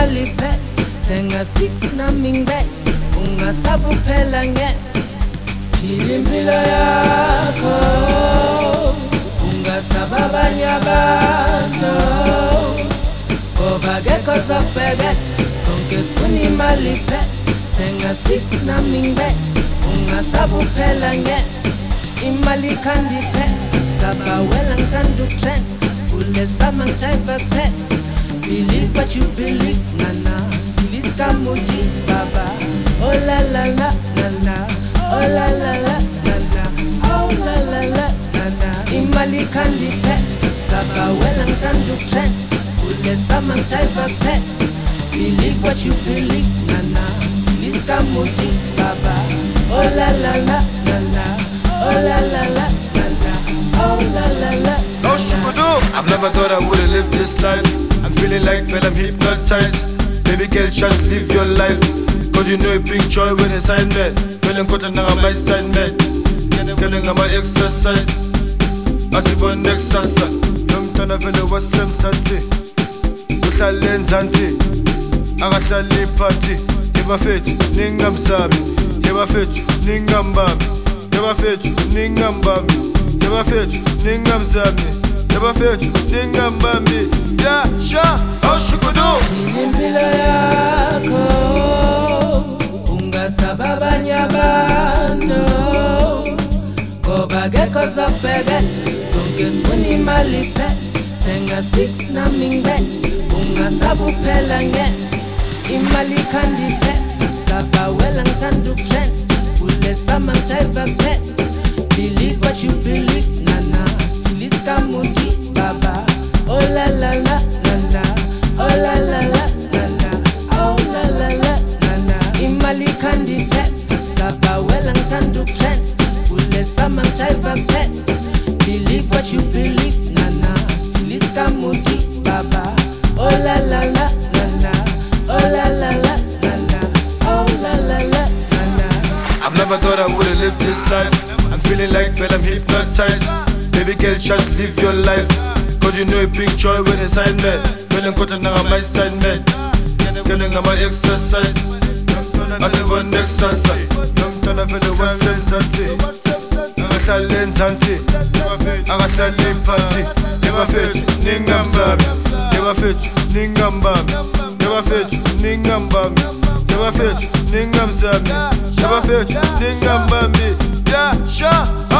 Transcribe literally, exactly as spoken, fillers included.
imali phe thenga six namingbe ungasabuphela nge phila impilo yakho ungasaba abanye abantu ngoba akekho ozakubheka sonke sifuna imali phe thenga six namingbe ungasabuphela nge imali khandi phe saba wela ngithanda utrend ulesama ngijaiva phe believe what you believe, nana. Please come with me, baba. Oh la la la, nana. Oh la la la, nana. Oh la la la, nana. Imali kandi pe, saba welang tandu trend. Ule samang chaiva pe. Believe what you believe, nana. Please come with me, baba. Oh la la la, nana. Oh la la la, nana. Oh la la la. No shukudu. I've never thought I would've lived this life. I'm feeling like fell I'm hypnotized. Baby girl, just live your life. Cause you know you bring joy when it's sign me. Feeling caught on my side, man. Scaling on my exercise. I see one next sasa. Young tana fella was some sati. Utlale nzanti. Agatlale party. Yeba fetu, ningam sabi. Yeba fetu, ningam babi. Yeba fetu, ningam babi. Yeba fetu, ningam sabi. Yeba fetu, ningam babi. Yeah, sure, how shukudu. Impilo yakho ungasaba abanye abantu ngoba akekho ozakubheka sonke sifuna imali phe thenga six namingbe ungasabuphela nge imali khandi phe saba wela ngithanda utrend ulesama ngijaiva phe believe what you believe, nana. Please come with me, baba. Oh la la la, nana. Oh la la la, nana. Oh la la la, nana. Imali kandi phe saba wela ngithanda utrend ulesama ngijaiva phe believe what you believe, nana. Please come with me, baba. Oh la la la, nana. Oh la la la, nana. Oh la la la, nana. I've never thought I would've lived this life. I'm feeling like fell I'm hypnotized. Baby girl, just live your life. Cause you know you bring joy when it's sign me. Feeling caught on my side, man. Scaling on my exercise. I see one next sasa. Young tana fella was some sati. Agatlale nzanti. Agatlale party. Yeba fetu, ningam sabi. Yeba fetu, ningam babi. Yeba fetu, ningam babi. Yeba fetu, ningam sabi. Yeba fetu, ningam babi. Yeah, sure.